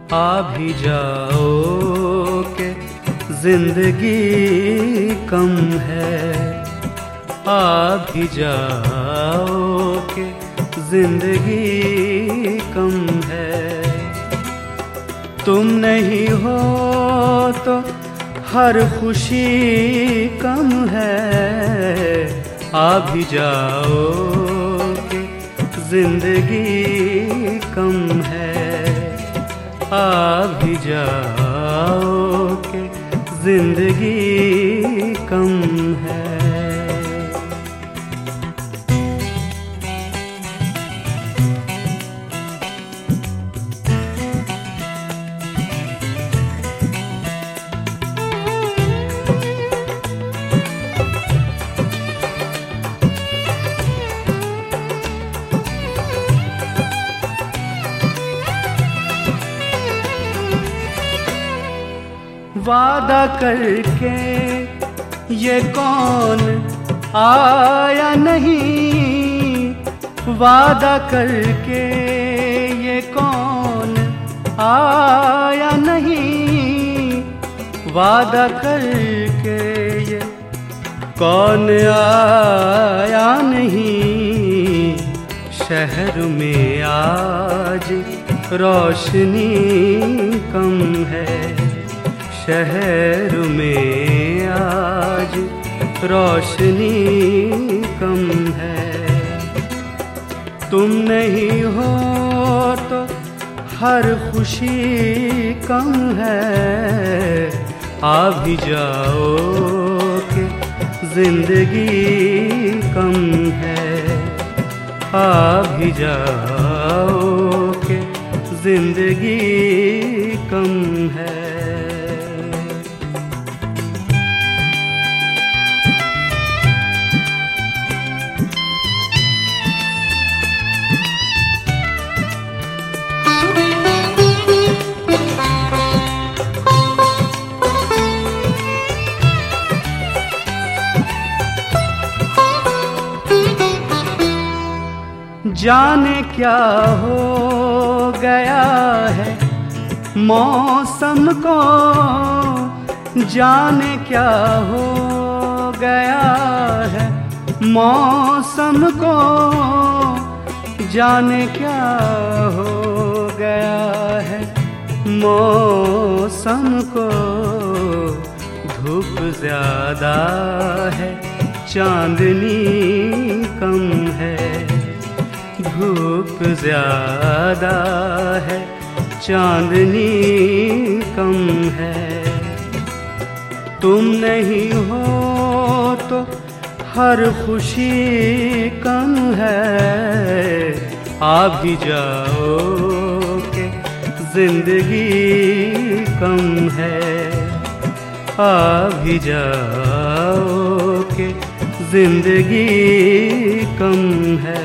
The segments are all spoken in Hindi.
आ भी जाओ के जिंदगी कम है, आ भी जाओ के जिंदगी कम है। तुम नहीं हो तो हर खुशी कम है, आ भी जाओ के जिंदगी कम है, आ भी जाओ के जिंदगी कम है। वादा करके ये कौन आया नहीं, वादा करके ये कौन आया नहीं, वादा करके ये कौन आया नहीं। शहर में आज रोशनी कम है, शहर में आज रोशनी कम है। तुम नहीं हो तो हर खुशी कम है, आ भी जाओ के जिंदगी कम है, आ भी जाओ के जिंदगी कम है। जाने क्या हो गया है मौसम को, जाने क्या हो गया है मौसम को, जाने क्या हो गया है मौसम को। धूप ज्यादा है चांदनी कम है, धूप ज्यादा है चांदनी कम है। तुम नहीं हो तो हर खुशी कम है, आ भी जाओ के जिंदगी कम है, आ भी जाओ के जिंदगी कम है।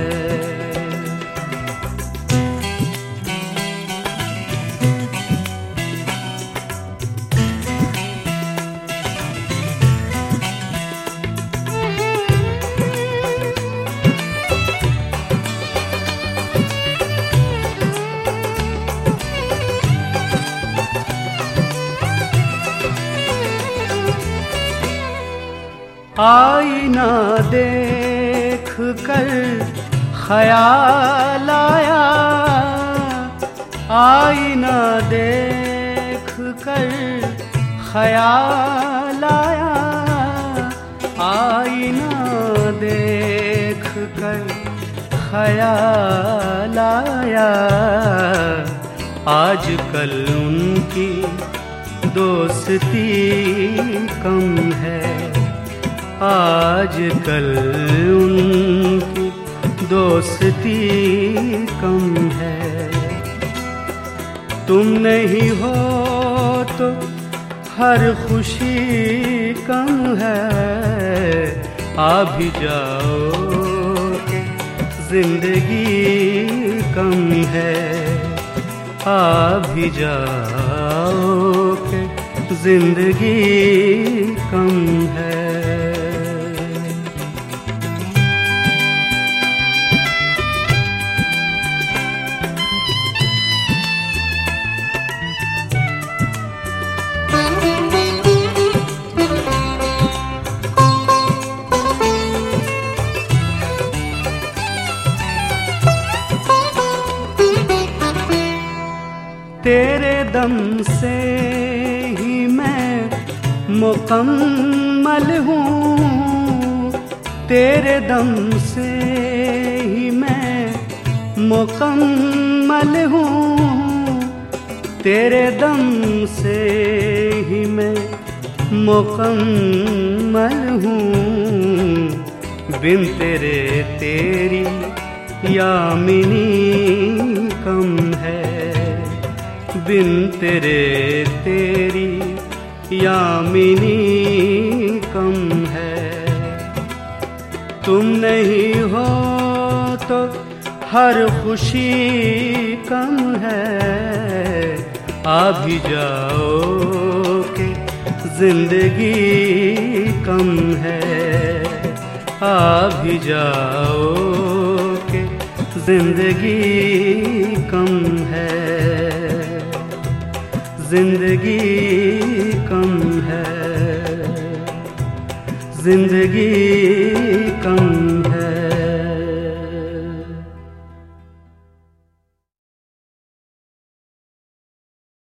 आईना देख कर ख्याल आया, आईना देख कर ख्याल आया, आईना देख कर ख्याल आया। आजकल उनकी दोस्ती कम है, आजकल उनकी दोस्ती कम है। तुम नहीं हो तो हर खुशी कम है, आ भी जाओ के जिंदगी कम है, आ भी जाओ के जिंदगी कम है। दम से ही मैं मुकम्मल हूँ, तेरे दम से ही मैं मुकम्मल हूँ, तेरे दम से ही मैं मुकम्मल हूँ। बिन तेरे तेरी यामिनी कम है, बिन तेरे तेरी यामिनी कम है। तुम नहीं हो तो हर खुशी कम है, आ भी जाओ कि जिंदगी कम है, आ भी जाओ कि जिंदगी कम है, जिंदगी कम है, जिंदगी कम